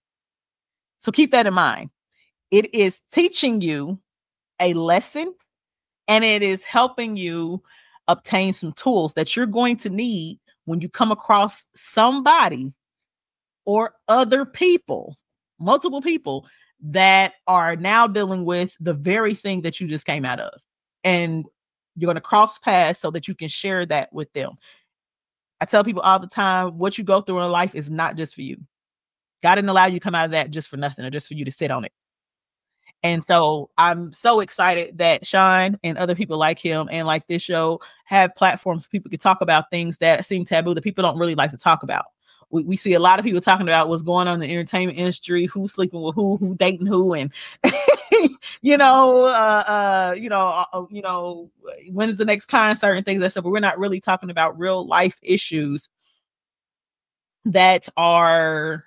So keep that in mind. It is teaching you a lesson, and it is helping you obtain some tools that you're going to need when you come across somebody or other people, multiple people that are now dealing with the very thing that you just came out of. And you're going to cross paths so that you can share that with them. I tell people all the time, what you go through in life is not just for you. God didn't allow you to come out of that just for nothing or just for you to sit on it. And so I'm so excited that Sean and other people like him and like this show have platforms so people can talk about things that seem taboo that people don't really like to talk about. We, we see a lot of people talking about what's going on in the entertainment industry, who's sleeping with who, who dating who, and you know, uh, uh, you know, uh, you know, when is the next concert and things like that stuff. But we're not really talking about real life issues that are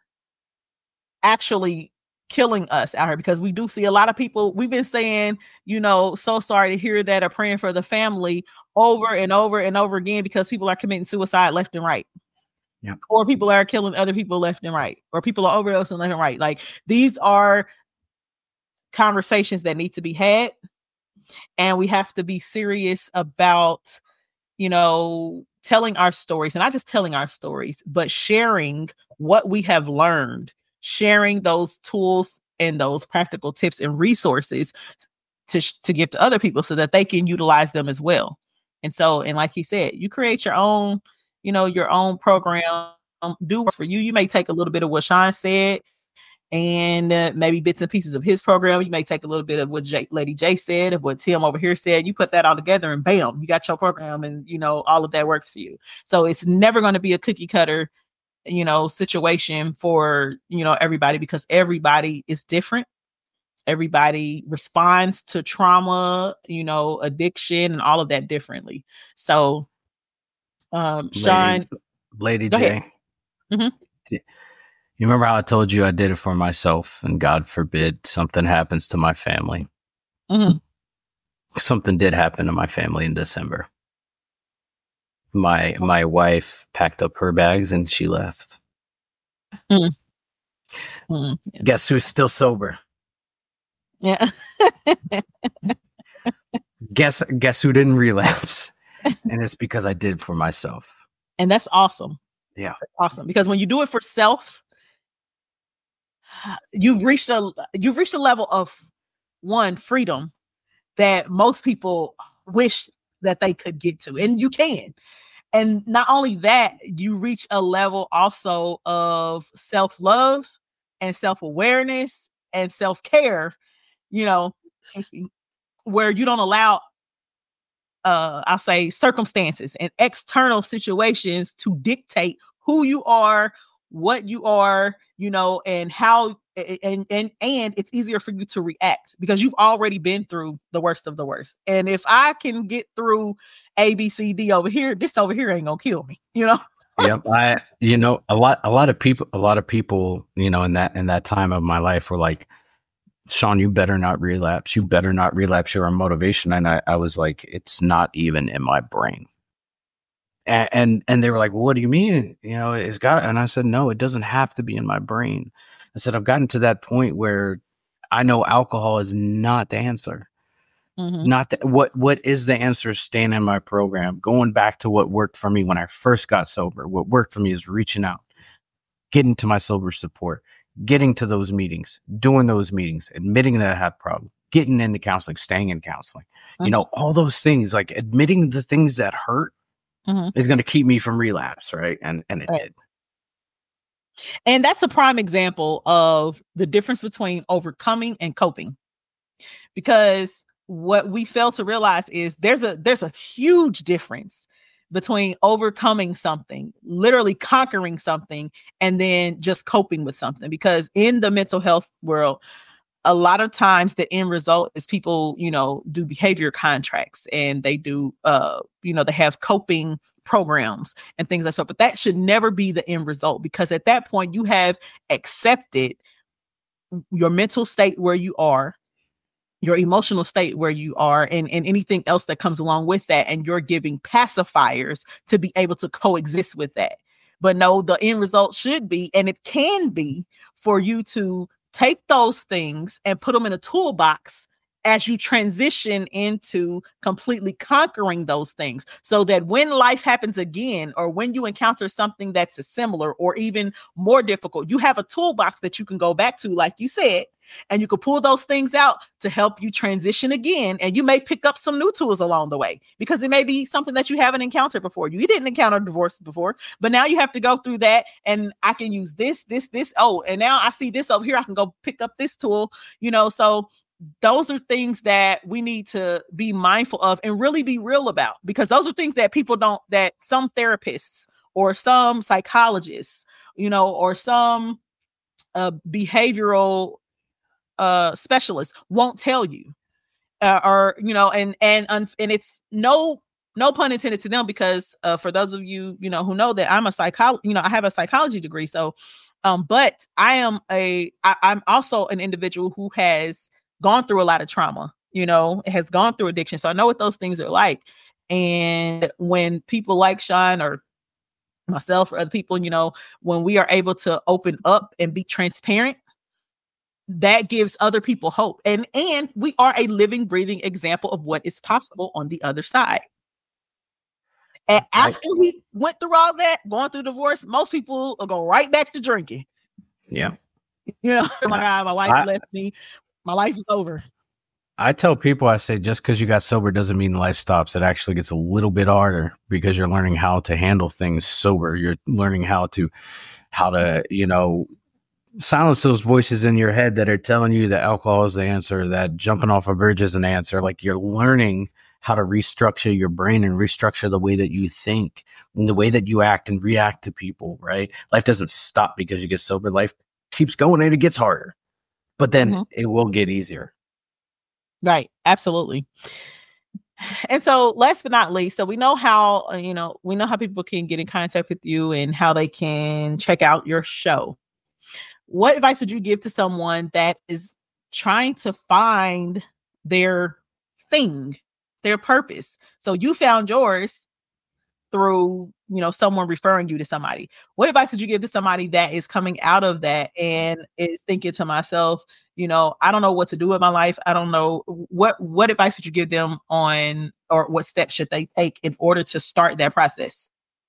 actually killing us out here, because we do see a lot of people. We've been saying, you know, so sorry to hear that, or praying for the family over and over and over again, because people are committing suicide left and right. Yep. Or people are killing other people left and right, or people are overdosing left and right. Like, these are conversations that need to be had, and we have to be serious about, you know, telling our stories, and not just telling our stories, but sharing what we have learned, sharing those tools and those practical tips and resources to, to give to other people so that they can utilize them as well. And so, and like he said, you create your own, you know, your own program, um, do what's for you. You may take a little bit of what Sean said and uh, maybe bits and pieces of his program. You may take a little bit of what J- Lady J said, of what Tim over here said. You put that all together and bam, you got your program, and, you know, all of that works for you. So it's never going to be a cookie cutter, you know, situation for, you know, everybody, because everybody is different. Everybody responds to trauma, you know, addiction and all of that differently. So, um, Sean, Lady, Lady J, mm-hmm. You remember how I told you I did it for myself, and God forbid something happens to my family? Mm-hmm. Something did happen to my family in December. My my wife packed up her bags and she left. Mm-hmm. Mm-hmm. Yeah. Guess who's still sober? Yeah. guess guess who didn't relapse? And it's because I did it for myself. And that's awesome. Yeah. That's awesome. Because when you do it for self, you've reached a you've reached a level of, one, freedom that most people wish that they could get to, and you can. And not only that, you reach a level also of self-love and self-awareness and self-care, you know, where you don't allow, uh, I'll say, circumstances and external situations to dictate who you are, what you are, you know, and how, and, and, and it's easier for you to react because you've already been through the worst of the worst. And if I can get through A, B, C, D over here, this over here ain't gonna kill me, you know? Yep. I, you know, a lot, a lot of people, a lot of people, you know, in that, in that time of my life were like, Sean, you better not relapse. You better not relapse. You're on motivation. And I, I was like, it's not even in my brain. And, and, and they were like, well, what do you mean? You know, it's got, and I said, no, it doesn't have to be in my brain. I said, I've gotten to that point where I know alcohol is not the answer. Mm-hmm. Not the, what, what is the answer? Staying in my program, going back to what worked for me when I first got sober. What worked for me is reaching out, getting to my sober support, getting to those meetings, doing those meetings, admitting that I had problems, getting into counseling, staying in counseling, mm-hmm. you know, all those things, like admitting the things that hurt mm-hmm. is going to keep me from relapse. Right. And, and it right. did. And that's a prime example of the difference between overcoming and coping, because what we fail to realize is there's a, there's a huge difference between overcoming something, literally conquering something, and then just coping with something. Because in the mental health world, a lot of times the end result is people, you know, do behavior contracts and they do, uh, you know, they have coping programs and things like that. But that should never be the end result, because at that point you have accepted your mental state where you are, your emotional state where you are, and, and anything else that comes along with that. And you're giving pacifiers to be able to coexist with that. But no, the end result should be, and it can be, for you to take those things and put them in a toolbox as you transition into completely conquering those things, so that when life happens again, or when you encounter something that's similar or even more difficult, you have a toolbox that you can go back to, like you said, and you can pull those things out to help you transition again. And you may pick up some new tools along the way, because it may be something that you haven't encountered before. You didn't encounter divorce before, but now you have to go through that. And I can use this, this, this. Oh, and now I see this over here. I can go pick up this tool, you know, so those are things that we need to be mindful of and really be real about, because those are things that people don't, that some therapists or some psychologists, you know, or some uh, behavioral uh, specialists won't tell you, uh, or, you know, and, and, and it's no, no pun intended to them, because uh, for those of you, you know, who know that I'm a psychologist, you know, I have a psychology degree. So, um, but I am a, I, I'm also an individual who has gone through a lot of trauma, you know, has gone through addiction. So I know what those things are like. And when people like Sean or myself or other people, you know, when we are able to open up and be transparent, that gives other people hope. And, and we are a living, breathing example of what is possible on the other side. And after we went through all that, going through divorce, most people will go right back to drinking. Yeah. You know, oh my God, my wife I, left me. My life is over. I tell people, I say, just because you got sober doesn't mean life stops. It actually gets a little bit harder, because you're learning how to handle things sober. You're learning how to, how to, you know, silence those voices in your head that are telling you that alcohol is the answer, that jumping off a bridge is an answer. Like, you're learning how to restructure your brain and restructure the way that you think and the way that you act and react to people, right? Life doesn't stop because you get sober. Life keeps going and it gets harder, but then mm-hmm. it will get easier. Right. Absolutely. And so last but not least, so we know how, uh, you know, we know how people can get in contact with you and how they can check out your show. What advice would you give to someone that is trying to find their thing, their purpose? So you found yours through, you know, someone referring you to somebody. What advice would you give to somebody that is coming out of that and is thinking to myself, you know, I don't know what to do with my life. I don't know what, what advice would you give them on, or what steps should they take in order to start that process?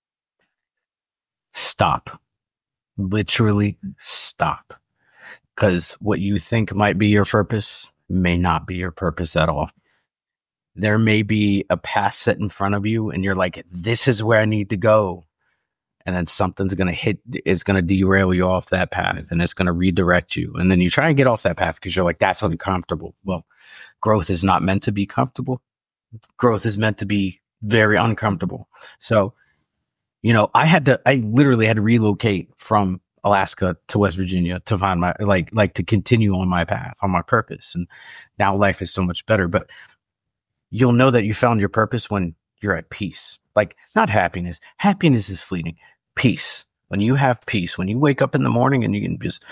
Stop. Literally stop. Because what you think might be your purpose may not be your purpose at all. There may be a path set in front of you and you're like, this is where I need to go. And then something's going to hit, it's going to derail you off that path, and it's going to redirect you. And then you try and get off that path because you're like, that's uncomfortable. Well, growth is not meant to be comfortable. Growth is meant to be very uncomfortable. So, you know, I had to, I literally had to relocate from Alaska to West Virginia to find my, like, like to continue on my path, on my purpose. And now life is so much better, but you'll know that you found your purpose when you're at peace. Like, not happiness. Happiness is fleeting. Peace. When you have peace, when you wake up in the morning and you can just,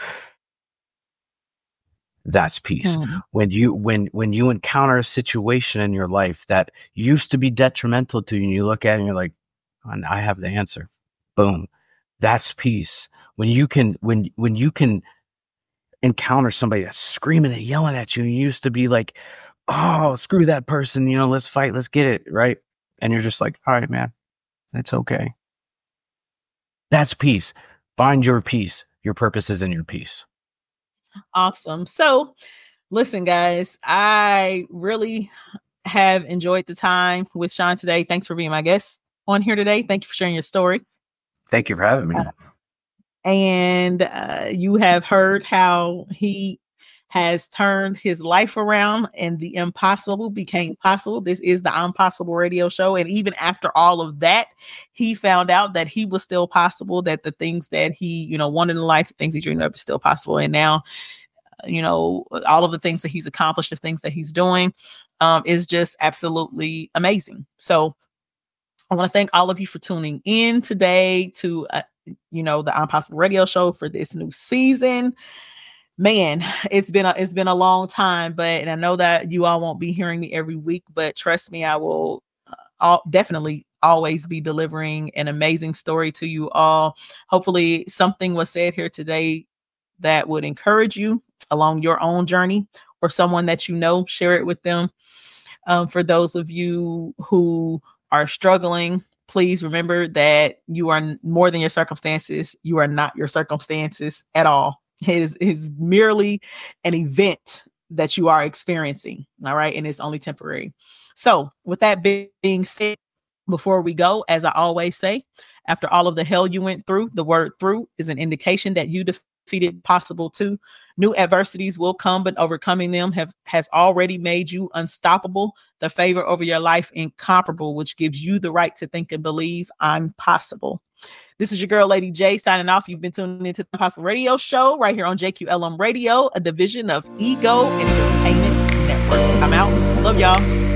that's peace. Mm-hmm. When you, when, when you encounter a situation in your life that used to be detrimental to you, and you look at it and you're like, oh, I have the answer. Boom. That's peace. When you can, when, when you can encounter somebody that's screaming and yelling at you, and you used to be like, oh, screw that person, you know, let's fight, let's get it, right? And you're just like, all right, man, it's okay. That's peace. Find your peace. Your purpose is in your peace. Awesome. So listen, guys, I really have enjoyed the time with Sean today. Thanks for being my guest on here today. Thank you for sharing your story. Thank you for having me. Uh, and uh, you have heard how he has turned his life around and the impossible became possible. This is the Impossible Radio Show. And even after all of that, he found out that he was still possible, that the things that he, you know, wanted in life, the things he dreamed of, is still possible. And now, you know, all of the things that he's accomplished, the things that he's doing, um, is just absolutely amazing. So I want to thank all of you for tuning in today to, uh, you know, the Impossible Radio Show for this new season. Man, it's been a, it's been a long time, but, and I know that you all won't be hearing me every week, but trust me, I will uh, all, definitely always be delivering an amazing story to you all. Hopefully something was said here today that would encourage you along your own journey, or someone that you know, share it with them. Um, for those of you who are struggling, please remember that you are more than your circumstances. You are not your circumstances at all. It is, it is merely an event that you are experiencing. All right. And it's only temporary. So with that being said, before we go, as I always say, after all of the hell you went through, the word through is an indication that you defeated possible too. New adversities will come, but overcoming them have has already made you unstoppable. The favor over your life incomparable, which gives you the right to think and believe I'm possible. This is your girl, Lady J, signing off. You've been tuning into the Impossible Radio Show right here on J Q L M Radio, a division of Ego Entertainment Network. I'm out. Love y'all.